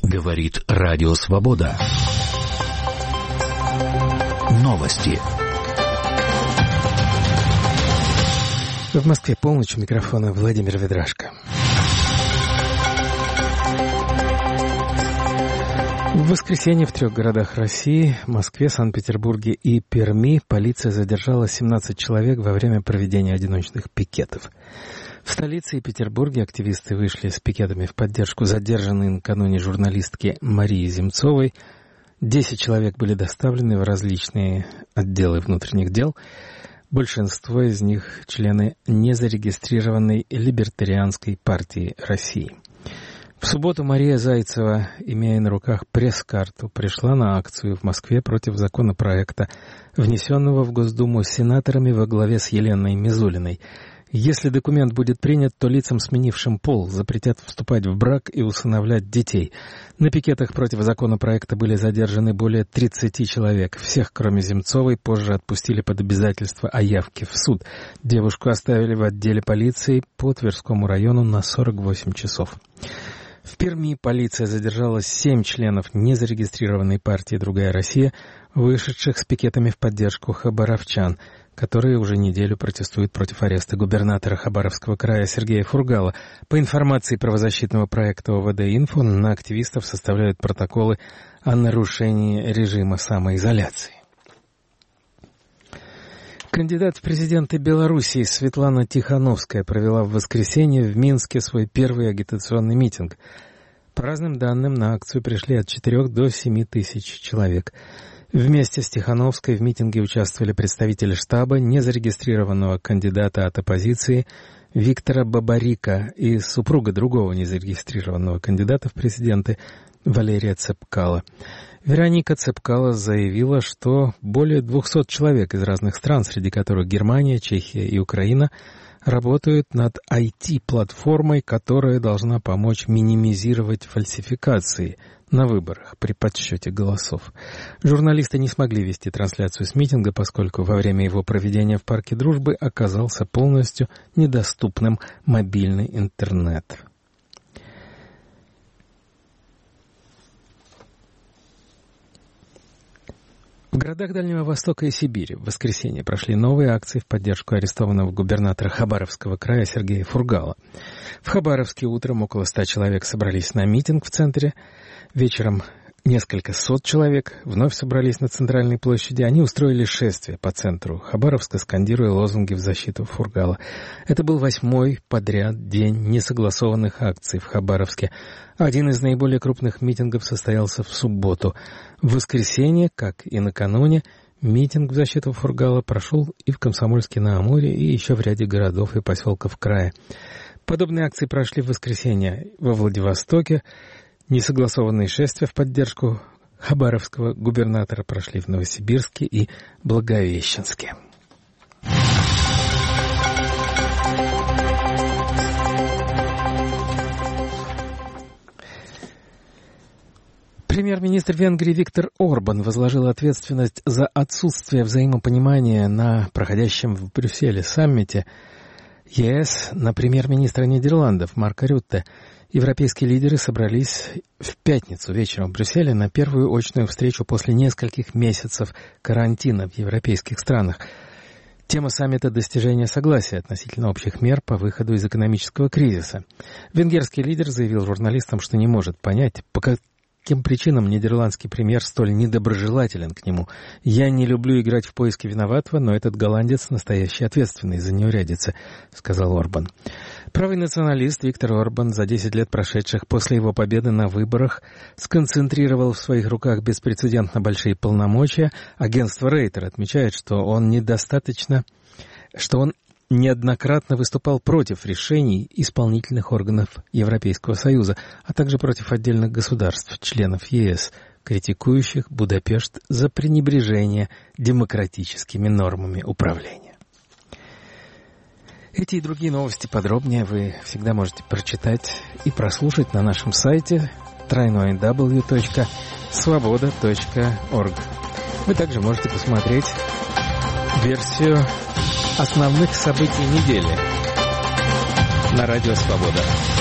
Говорит Радио Свобода. Новости. В Москве полночь, у микрофона Владимир Ведрашко. В воскресенье в 3 городах России, Москве, Санкт-Петербурге и Перми, полиция задержала 17 человек во время проведения одиночных пикетов. В столице и Петербурге активисты вышли с пикетами в поддержку задержанной накануне журналистки Марии Земцовой. 10 человек были доставлены в различные отделы внутренних дел. Большинство из них — члены незарегистрированной Либертарианской партии России. В субботу Мария Зайцева, имея на руках пресс-карту, пришла на акцию в Москве против законопроекта, внесенного в Госдуму сенаторами во главе с Еленой Мизулиной. Если документ будет принят, то лицам, сменившим пол, запретят вступать в брак и усыновлять детей. На пикетах против законопроекта были задержаны более 30 человек. Всех, кроме Земцовой, позже отпустили под обязательство о явке в суд. Девушку оставили в отделе полиции по Тверскому району на 48 часов. В Перми полиция задержала 7 членов незарегистрированной партии «Другая Россия», вышедших с пикетами в поддержку хабаровчан, которые уже неделю протестуют против ареста губернатора Хабаровского края Сергея Фургала. По информации правозащитного проекта ОВД-Инфо, на активистов составляют протоколы о нарушении режима самоизоляции. Кандидат в президенты Белоруссии Светлана Тихановская провела в воскресенье в Минске свой первый агитационный митинг. По разным данным, на акцию пришли от 4 до 7 тысяч человек. Вместе с Тихановской в митинге участвовали представители штаба незарегистрированного кандидата от оппозиции Виктора Бабарика и супруга другого незарегистрированного кандидата в президенты Валерия Цепкала. Вероника Цепкала заявила, что более 200 человек из разных стран, среди которых Германия, Чехия и Украина, работают над IT-платформой, которая должна помочь минимизировать фальсификации на выборах при подсчете голосов. Журналисты не смогли вести трансляцию с митинга, поскольку во время его проведения в Парке Дружбы оказался полностью недоступным мобильный интернет. В городах Дальнего Востока и Сибири в воскресенье прошли новые акции в поддержку арестованного губернатора Хабаровского края Сергея Фургала. В Хабаровске утром около 100 человек собрались на митинг в центре. Вечером несколько сот человек вновь собрались на центральной площади. Они устроили шествие по центру Хабаровска, скандируя лозунги в защиту Фургала. Это был 8-й подряд день несогласованных акций в Хабаровске. Один из наиболее крупных митингов состоялся в субботу. В воскресенье, как и накануне, митинг в защиту Фургала прошел и в Комсомольске-на-Амуре, и еще в ряде городов и поселков края. Подобные акции прошли в воскресенье во Владивостоке. Несогласованные шествия в поддержку хабаровского губернатора прошли в Новосибирске и Благовещенске. Премьер-министр Венгрии Виктор Орбан возложил ответственность за отсутствие взаимопонимания на проходящем в Брюсселе саммите ЕС на премьер-министра Нидерландов Марка Рютте. Европейские лидеры собрались в пятницу вечером в Брюсселе на первую очную встречу после нескольких месяцев карантина в европейских странах. Тема саммита — достижение согласия относительно общих мер по выходу из экономического кризиса. Венгерский лидер заявил журналистам, что не может понять, по каким причинам нидерландский премьер столь недоброжелателен к нему. «Я не люблю играть в поиски виноватого, но этот голландец настоящий ответственный за неурядицы», — сказал Орбан. Правый националист Виктор Орбан, за 10 лет прошедших после его победы на выборах, сконцентрировал в своих руках беспрецедентно большие полномочия. Агентство Рейтер отмечает, что он неоднократно выступал против решений исполнительных органов Европейского Союза, а также против отдельных государств, членов ЕС, критикующих Будапешт за пренебрежение демократическими нормами управления. Эти и другие новости подробнее вы всегда можете прочитать и прослушать на нашем сайте www.svoboda.org. Вы также можете посмотреть версию основных событий недели на Радио Свобода.